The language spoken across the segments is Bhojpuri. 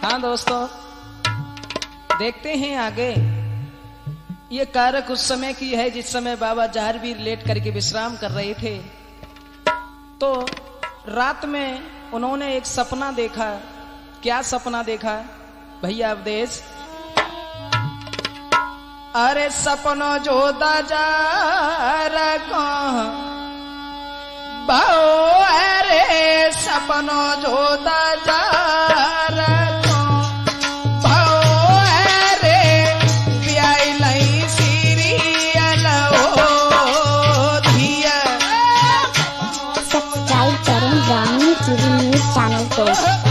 हाँ दोस्तों, देखते हैं आगे। ये कारक उस समय की है जिस समय बाबा जहारवीर लेट करके विश्राम कर रहे थे। तो रात में उन्होंने एक सपना देखा। क्या सपना देखा भैया अवधेश? अरे सपनो जो दाजा भाओ, अरे सपनो जो दाजा टीवी न्यूज चैनल को।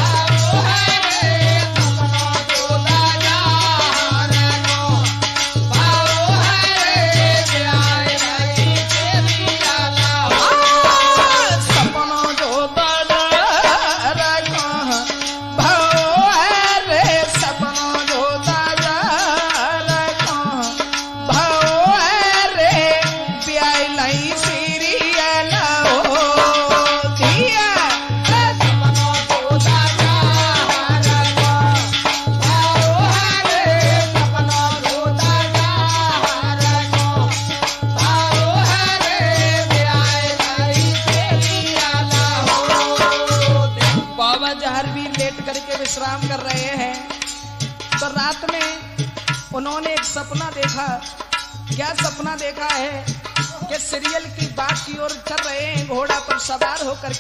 विश्राम कर रहे हैं तो रात में उन्होंने एक सपना देखा। क्या सपना देखा है कि सीरियल की बात की ओर चल रहे हैं। घोड़ा पर सवार होकर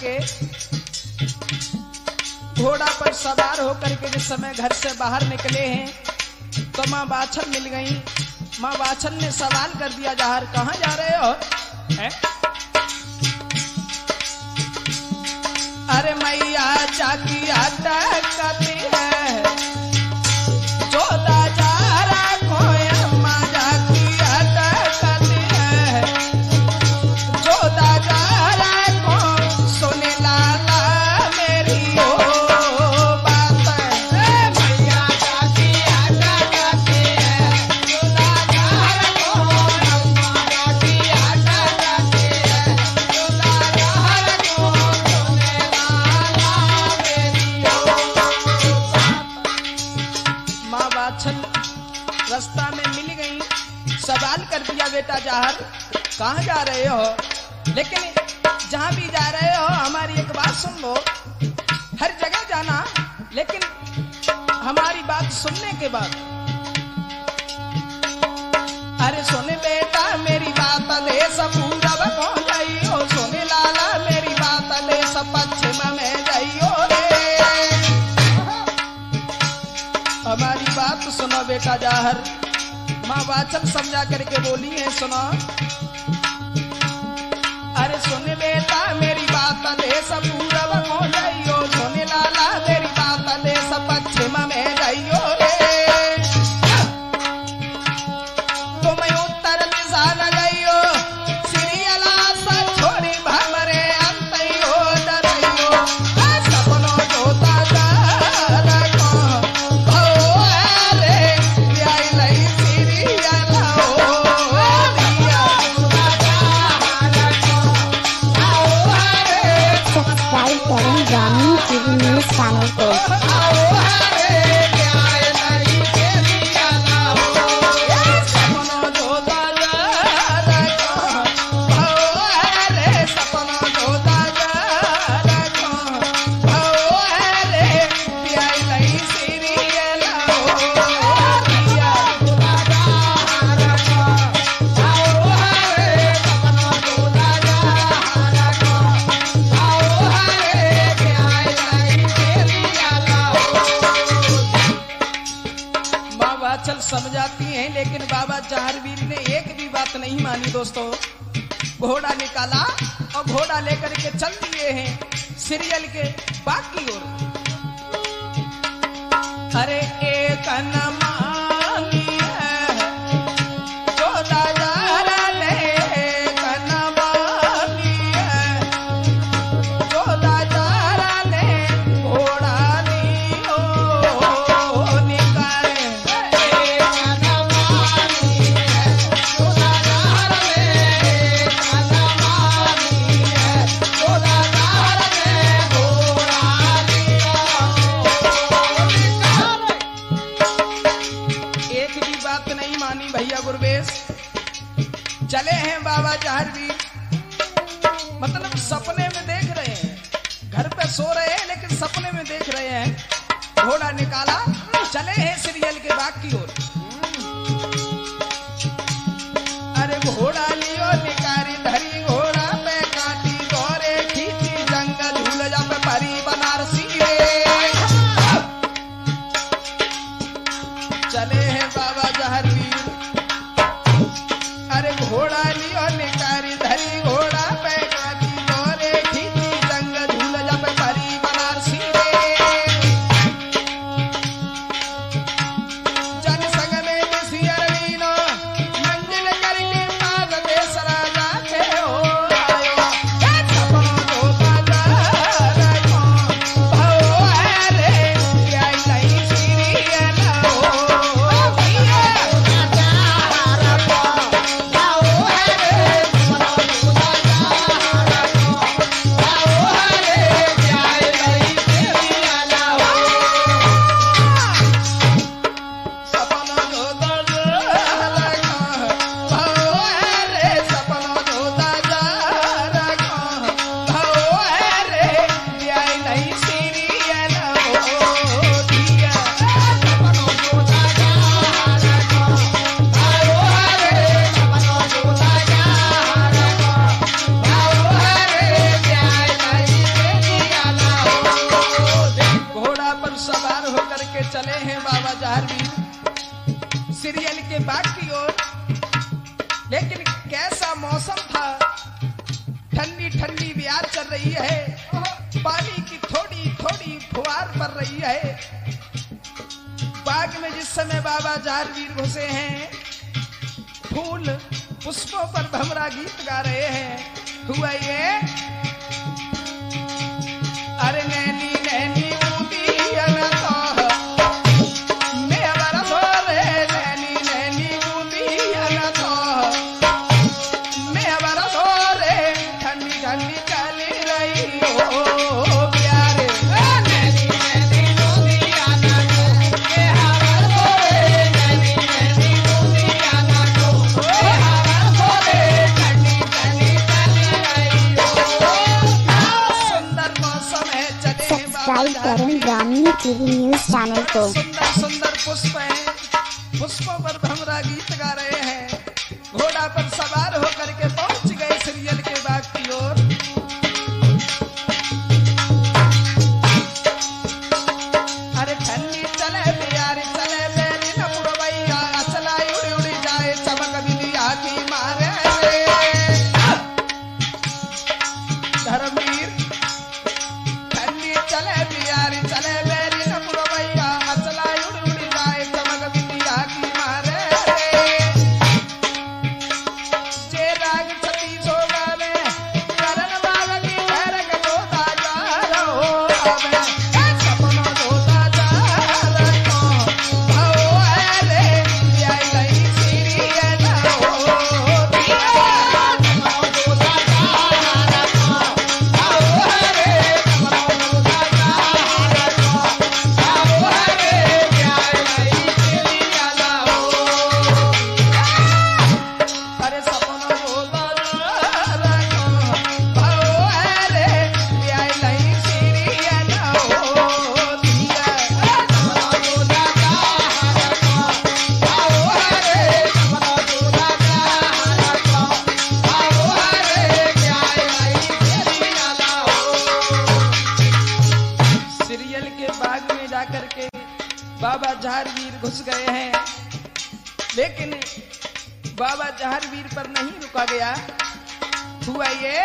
के जिस समय घर से बाहर निकले हैं तो माँ बाछन मिल गई। माँ बाछन ने सवाल कर दिया, जहर कहाँ जा रहे हो? अरे मैया जाकी आटा करती है जो दाजारा कोई अम्मा जाकी आटा करती है जो दाजारा को सुने लाला मेरी ओ बात है। मैया जाकी आटा करती है जो दाजारा को अम्मा जाकी आटा करती है जो दाजारा को रास्ता में मिल गई। सवाल कर दिया, बेटा जहर कहाँ जा रहे हो? लेकिन जहाँ भी जा रहे हो हमारी एक बात सुन लो। हर जगह जाना, लेकिन हमारी बात सुनने के बाद। अरे सोने बेटा मेरी बात ले सब पूरब को जाइयो, सोने लाला मेरी बात ले सब पश्चिम में जाइयो रे। हमारी बात सुनो बेटा जहर। माँ बाचन समझा करके बोली है, सुनो। अरे सुन बेटा मेरी बात ले सब पूरब हो जाइयो, सोने लाला मेरी बात ले सब पश्चिम में जाइयो रे। तुम उत्तर दिशा न जाइयो, सीरियला सा छोड़ी भमरे अंतयो डरियो। सपनो जोता ग्रामीण टीवी न्यूज चैनल को। समझाती हैं, लेकिन बाबा जहारवीर ने एक भी बात नहीं मानी दोस्तों। घोड़ा निकाला और घोड़ा लेकर के चल दिए हैं सीरियल के बाकी ओर। अरे एक नमानी है जो दाजारा ले, एक नमानी है जो दाजारा ले, घोड़ा लियो निकाले। जहारवीर मतलब सपने में देख रहे हैं, घर पे सो रहे हैं लेकिन सपने में देख रहे हैं। घोड़ा निकाला, चले हैं सीरियल के बाग की ओर। अरे घोड़ा लियो निकारी धरी, घोड़ा पे काटी गोरे खींची जंगल झूल जा पे परी बनारसी रे। चले हैं बाबा जहारवीर, अरे घोड़ा लियो निकारी धरी, घोड़ा पे काटी गोरे खींची जंगल झूल जा पे परी बनारसी रे। जन संग में बसियर लीनो, मंजिल करके पाग देश राजा के हो आयो। सपनों को बाजा रखो, भाओ है रे, क्या नहीं सीरियल हो। सवार होकर के चले हैं बाबा जहारवीर सीरियल के बाग की ओर। लेकिन कैसा मौसम था, ठंडी ठंडी ब्यार चल रही है, पानी की थोड़ी थोड़ी फुहार पड़ रही है। बाग में जिस समय बाबा जहारवीर घुसे हैं, फूल पुष्पों पर भमरा गीत गा रहे हैं। हुआ ये, अरे नैनी नैनी सब्सक्राइब करें ग्रामीण टीवी न्यूज चैनल को। सुंदर सुंदर पुष्प हैं, पुष्पों पर भमरा गीत गा रहे हैं। घोड़ा पर सवार होकर के पहुंच गए सीरियल के बाग की ओर। अरे ठंडी चले प्यारी चले बेरी न पुरवैया, चला उड़ी उड़ी जाए चमक बिलिया की मारे रे। धर्मवीर ठंडी चले प्यारी चले बेरी न पुरवैया, चला उड़ी उड़ी जाए चमक बिलिया की मारे रे। जे राग छती सोगा में करन बाग की ठहरक जोता जा रहो आवे। सपनों जोता जा रखो, भाओ है रे, क्या नहीं सीरियल हो। सपनों जोता जा रखो, भाओ है रे, सपनों जोता जा रखो, भाओ है रे, क्या नहीं सीरियल हो। अरे सपनों जोता जा रखो, भाओ है रे, क्या नहीं सीरियल हो। सपनों जोता जा रखो, भाओ है रे, सपनों जोता जा रखो, भाओ है रे, क्या नहीं सीरियल हो। सीरियल के बाग में जाकर के बाबा जहारवीर घुस गए हैं, लेकिन बाबा जहारवीर पर नहीं रुका गया। हुआ ये,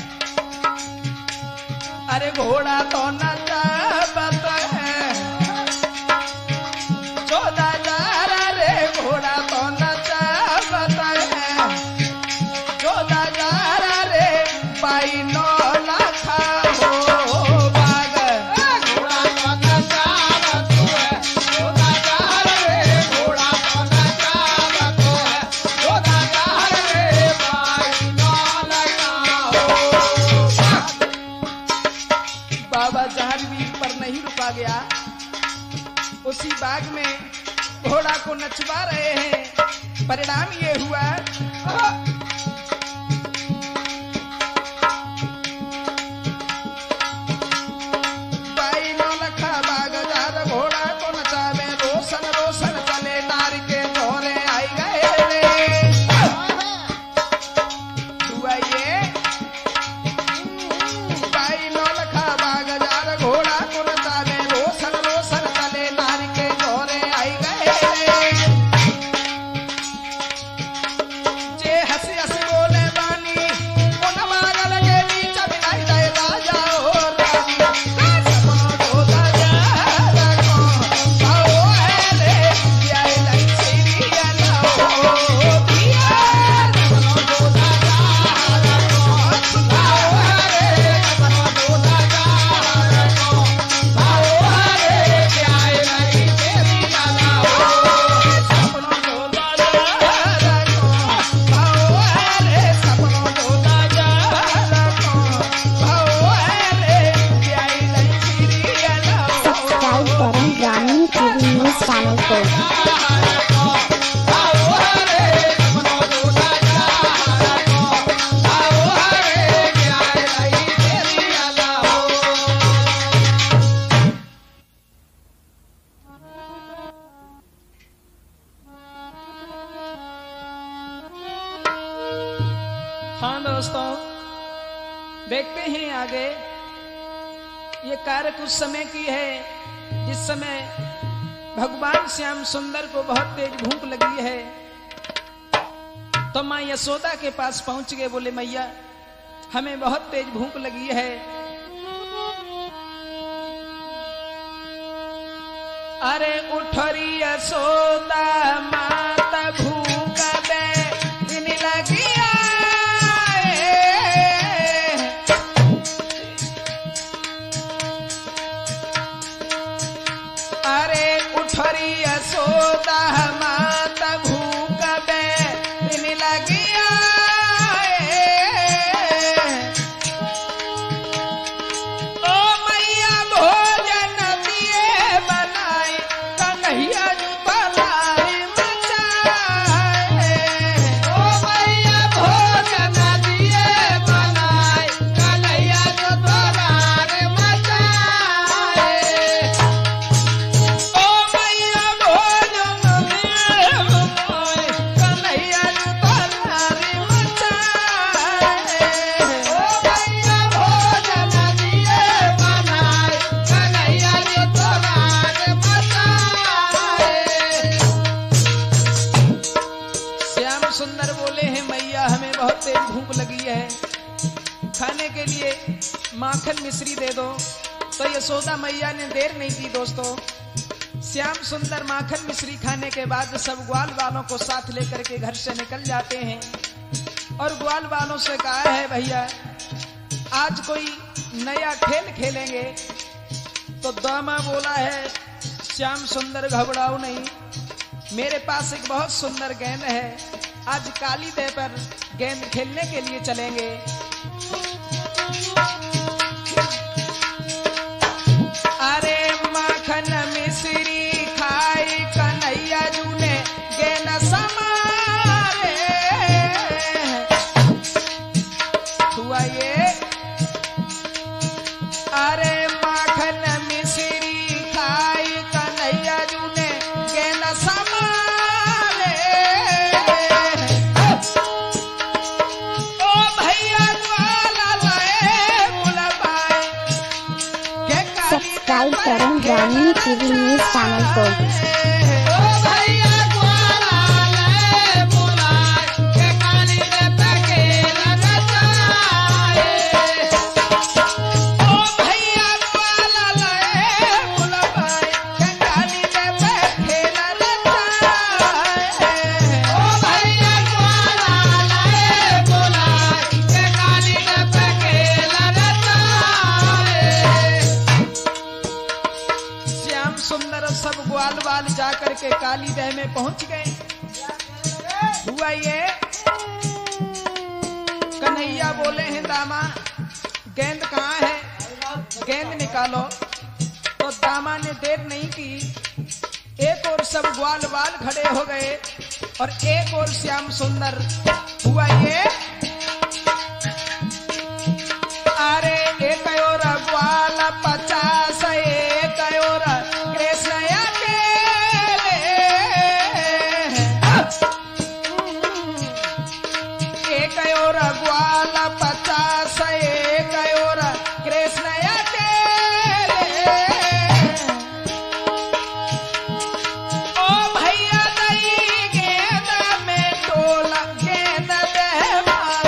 अरे घोड़ा तो नचा है, 14,000 रे घोड़ा तो नचा है, 14,000 रे पाई 9 लाख हो बाग। घोड़ा तो नचा है, 14,000 रे घोड़ा तो नचा है, 14,000 रे पाई 9 लाख हो। बाबा जहारवीर पर नहीं रुका गया, उसी बाग में घोड़ा को नचवा रहे हैं। परिणाम ये हुआ, करें ग्रामीण टीवी न्यूज चैनल को। हाँ दोस्तों, देखते हैं आगे। ये कारक उस समय की है जिस समय भगवान श्याम सुंदर को बहुत तेज भूख लगी है, तो माँ यशोदा के पास पहुंच गए। बोले मैया, हमें बहुत तेज भूख लगी है। अरे उठरी यशोदा माता भूख दिन लगी। अरे उठरी यशोदा माता भूख दिन लगी। ओ मैया भोजन दिए बनाए, कन्हैया बनाए मचाए। ओ मैया भोजन दिए बनाए, कन्हैया बनाए मचाए। सुंदर बोले हैं मैया, हमें बहुत तेज भूख लगी है, खाने के लिए माखन मिश्री दे दो। तो यशोदा मैया ने देर नहीं की दोस्तों। श्याम सुंदर माखन मिश्री खाने के बाद सब ग्वाल वालों को साथ लेकर के घर से निकल जाते हैं और ग्वाल वालों से कहा है भैया आज कोई नया खेल खेलेंगे। तो दामा बोला है श्याम सुंदर घबराओ नहीं, मेरे पास एक बहुत सुंदर गेंद है, आज काली देह पर गेंद खेलने के लिए चलेंगे। अरे माखन मिश्री खाई कन्हैया जू ने गेंद समारे। हुआ ये अरे माखन मिश्री खाई कन्हैया जू ने गेंद समारे। सब्सक्राइब करें ग्रामीण टीवी न्यूज चैनल को। सब ग्वाल वाल जाकर के काली देह में पहुंच गए। हुआ ये कन्हैया बोले हैं दामा गेंद कहाँ है, गेंद निकालो। तो दामा ने देर नहीं की, एक और सब ग्वाल वाल खड़े हो गए और एक और श्याम सुंदर। हुआ ये अरे एक और ग्वाल 50 एक और कृष्ण अकेले। एक और ग्वाल 50 एक और कृष्ण अकेले। ओ भैया दई गेंद में टोला गेंद दे मारे।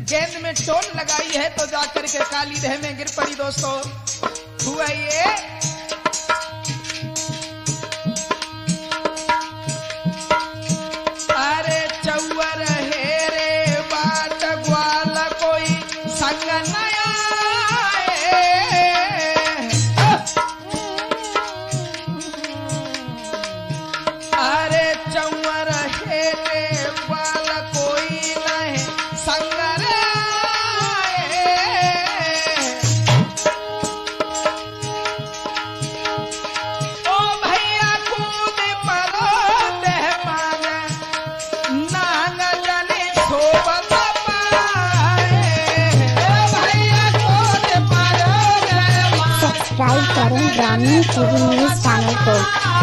गेंद में टोन लगाई है तो जाकर के काली रह में गिर पड़ी। दोस्तों हुआ ये अरे चौवर हेरे बाट ग्वाल कोई संग नया अरे चौवर हेरे ग्वाल कोई नहीं संग सब्सक्राइब करें ग्रामीण टीवी न्यूज चैनल को।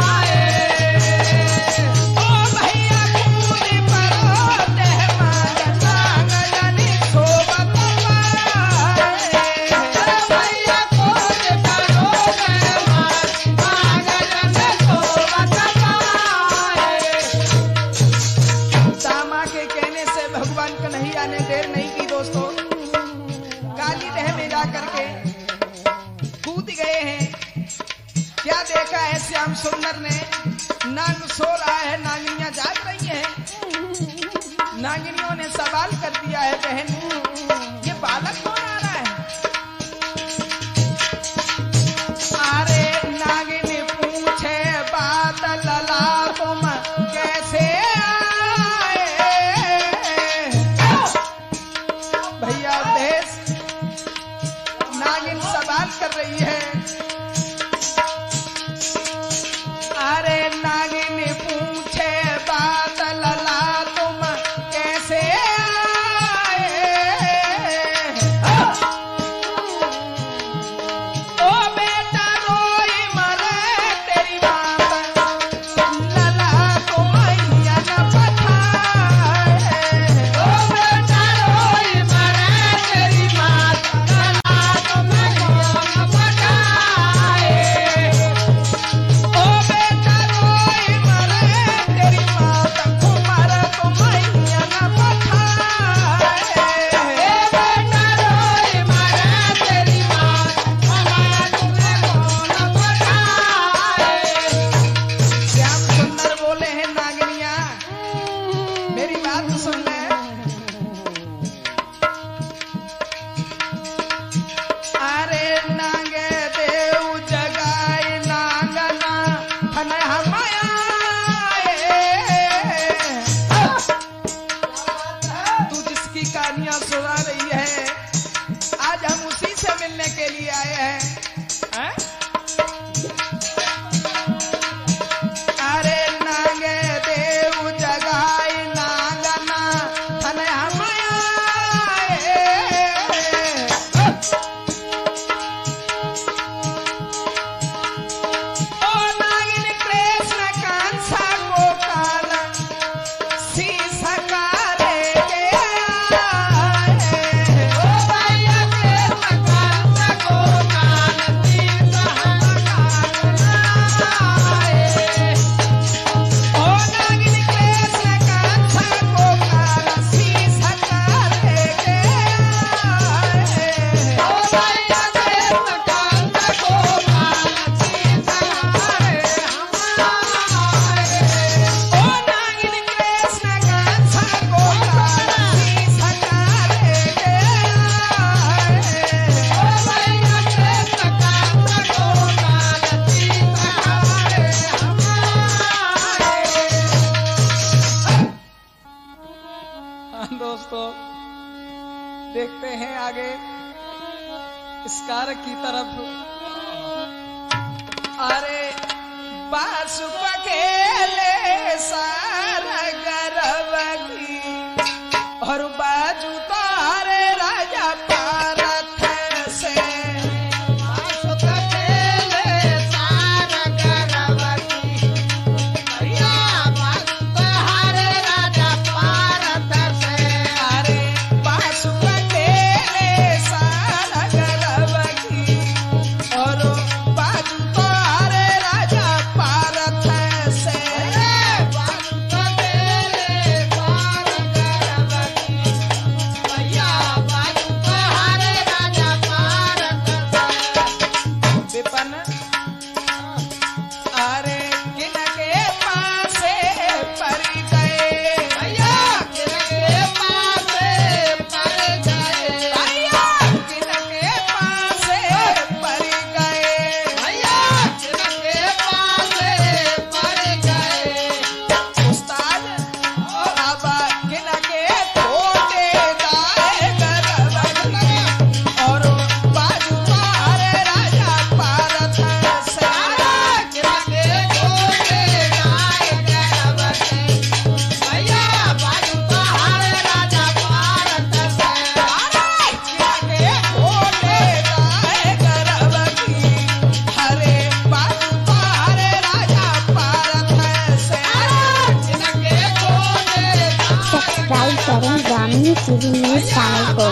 दामा के कहने से भगवान कन्हैया ने देर नहीं की। दोस्तों काली दह में जाकर के कूद गए हैं। क्या देखा है श्याम सुंदर ने? नाग सो रहा है, नागिनियां जाग रही हैं। नागिनियों ने सवाल कर दिया है, बहन ये बालक कौन आ रहा है? अरे नागिनी पूछे बात लला तुम कैसे आए? भैया देश नागिन सवाल कर रही है। अरे नागिन पूछे बात लला तुम कैसे आए? ओ बेटा रोई मरे तेरी बात लला तुम मैया न पठाए। ओ बेटा रोई मरे तेरी बात लला तुम मैया न पठाए। ओ बेटा रोई मरे तेरी बात कुमार तुम मैया न पठाए। ए बेटा रोई मरे तेरी बात कुमार तुमने कौन पठाए। श्याम सुंदर बोले हैं नागिनिया मेरी बात सुन ले। अरे नागे देव जगाए नागना धन हमाया। तू जिसकी कहानियां सुना रही है आज हम उसी से मिलने के लिए आए हैं। हैं? अरे नागे देव जगाए नागना धन हमाया। ओ नागिन कृष्ण कांसा गोपाल सीसा कारे के आए। ओ भैया कृष्ण कांसा गोपाल सीसा कारे आए। ओ नागिन कृष्ण कांसा गोपाल सीसा कारे के आए। ओ भैया कृष्ण कांसा गोपाल सीसा कारे हमारे। ओ नागिन कृष्ण कांसा गोपाल सीसा कारे के आए। ओ भैया कृष्ण कांसा गोपाल सीसा कारे हमारे। दोस्तों देखते हैं आगे इस कारक की तरफ। अरे बासु पकेले सारा गर्व की और बाजू तारे राजा पारथ से। बासु पकेले सारा गर्व की भैया बासु तारे राजा पारथ से। अरे बासु पकेले सारा गर्व की और बाजू तारे राजा पारथ से। बासु चैनल को।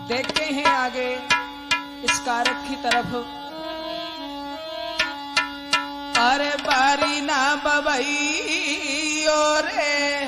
देखते हैं आगे इस कारक की तरफ। अरे बारी ना बबई रे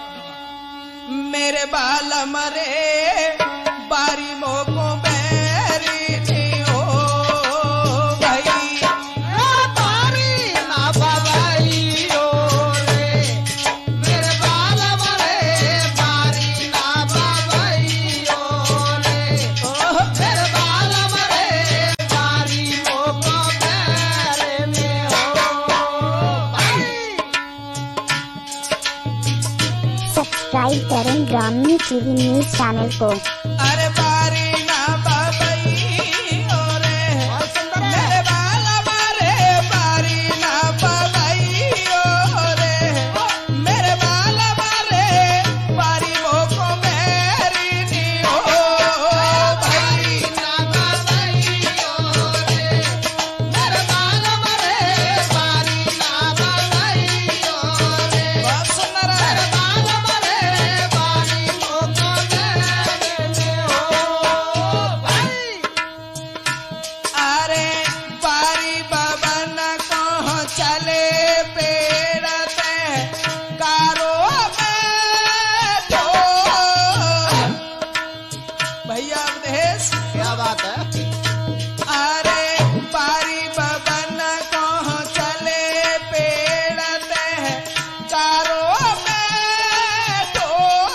मेरे बाल मरे बारी मोको बैरी नहीं हो भाई। बारी ना बबई रे मेरे बाल मरे बारी ना बबई रे मेरे बाल मरे बारी मोको बैरी नहीं हो भाई। सब्सक्राइब करें ग्रामीण टीवी न्यूज चैनल को। अरे बारी ना बाबई रे मेरे बाल मरे बारी ना बाबई रे मेरे बाल मरे बारी मोको बैरी नहीं हो भाई। ना बबई रे मेरे बाल मरे बारी ना बबई रे बहुत सुंदर है। मेरे बाल मरे बारी मोको बैरी नहीं हो भाई। अरे बारी बाबा न कहो चले पेड़ते कारो बैठो भैया अवधेश। क्या बात है? अरे बारी बाबा न कहो चले पेड़ते कारो बैठो।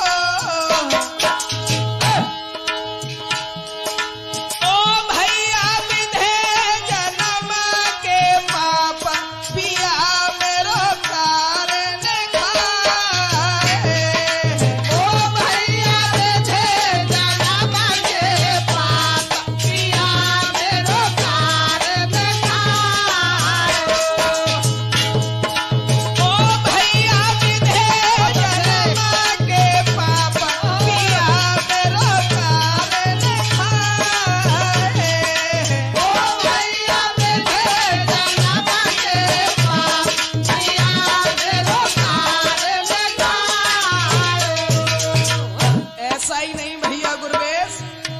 ओ भैया विधे जन्म के पाप पिया मेरो कारण खाए। ओ भैया बेटे जन्म के पाप पिया मेरो कारण खाए। ओ भैया विधे जन्म के पाप पिया मेरो कारण खाए। ओ भैया बेटे जन्म के पाप पिया मेरो कारण खाए। ऐसा ही नहीं भैया गुरवेश।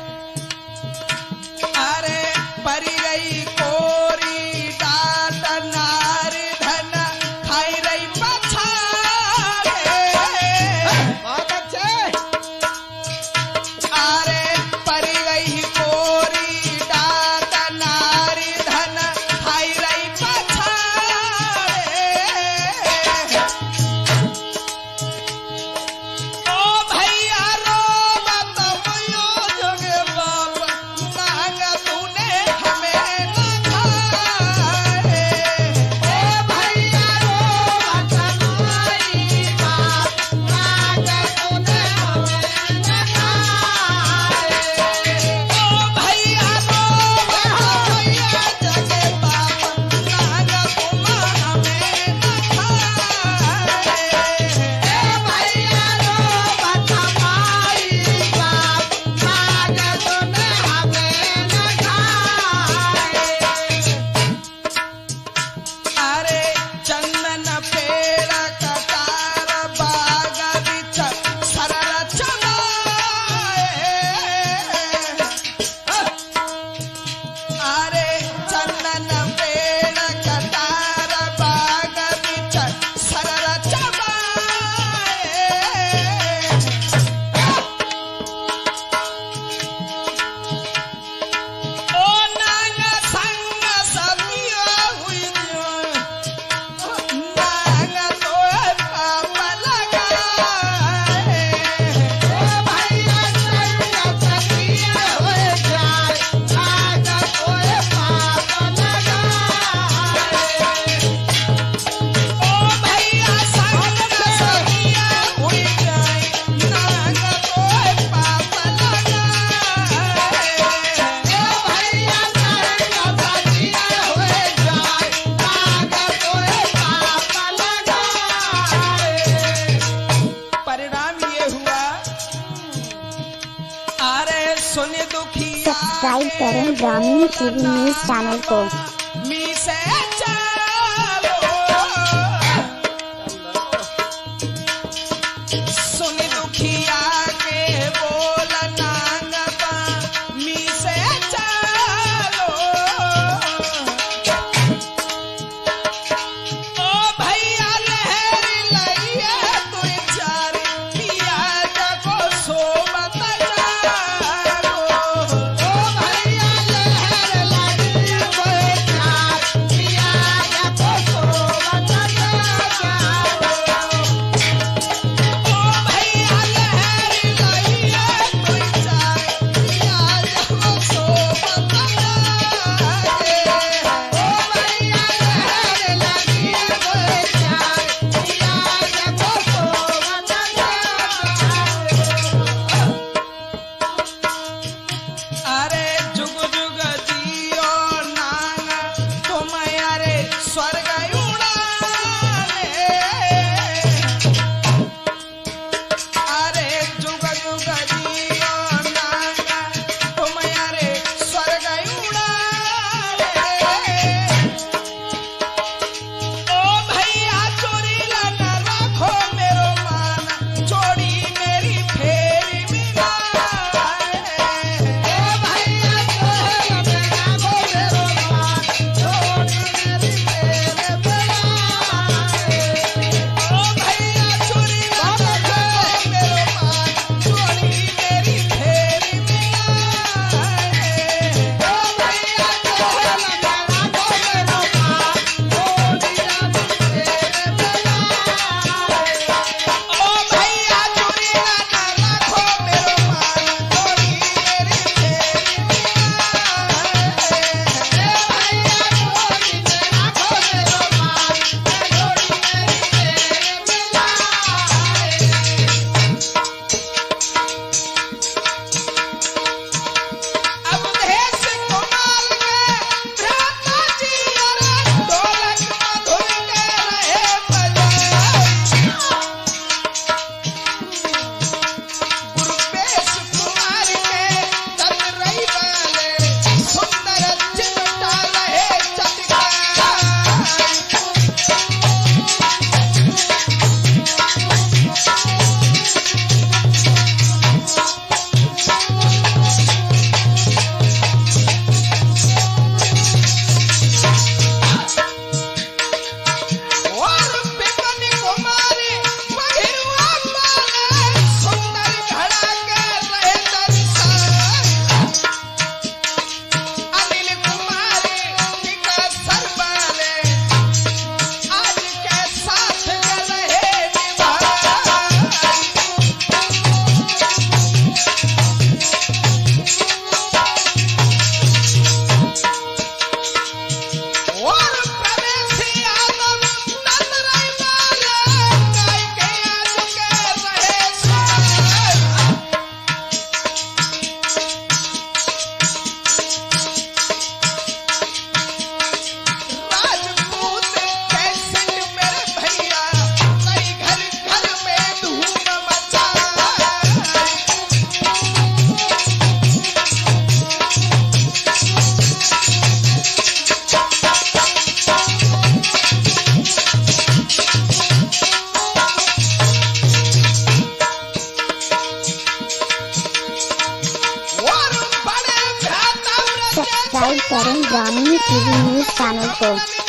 अरे परी गई कोरी डाट नारी धन खाई रही पछाड़े। बहुत अच्छे। अरे परी गई कोरी डाट नारी धन खाई रही पछाड़े। ओ भैया रो मत मुयो जोगे बाप नांग तूने हमें न खाए। ओ भैया रो मत माई बाप नाग तूने हमें न खाए। ओ भैया रो मत मुयो जोगे बाप नांग तुम हमें न खाए। ए भैया रो मत माई बाप नाग तूने हमें न खाए। अरे चंदन पेड़ कटार बाग बिच सरर चलाए। अरे चंदन पेड़ कटार बाग बिच सरर चलाए। ओ नांग संग सतिया हुई नांग तो पाप लगाए। ओ भैया संग सखिया हो जाए नाग कोई पाप लगाए। ओ भैया संग सतिया हुई जाए नांग तो पाप लगाए। ओ भैया संग सखिया हो जाए नाग कोई पाप लगाए। परिणाम ये हुआ। अरे सुन दुखिया सब्सक्राइब करें ग्रामीण टीवी न्यूज चैनल को। मी से चलो सुन दुखिया के बोल नांग सब्सक्राइब करें ग्रामीण टीवी न्यूज चैनल को।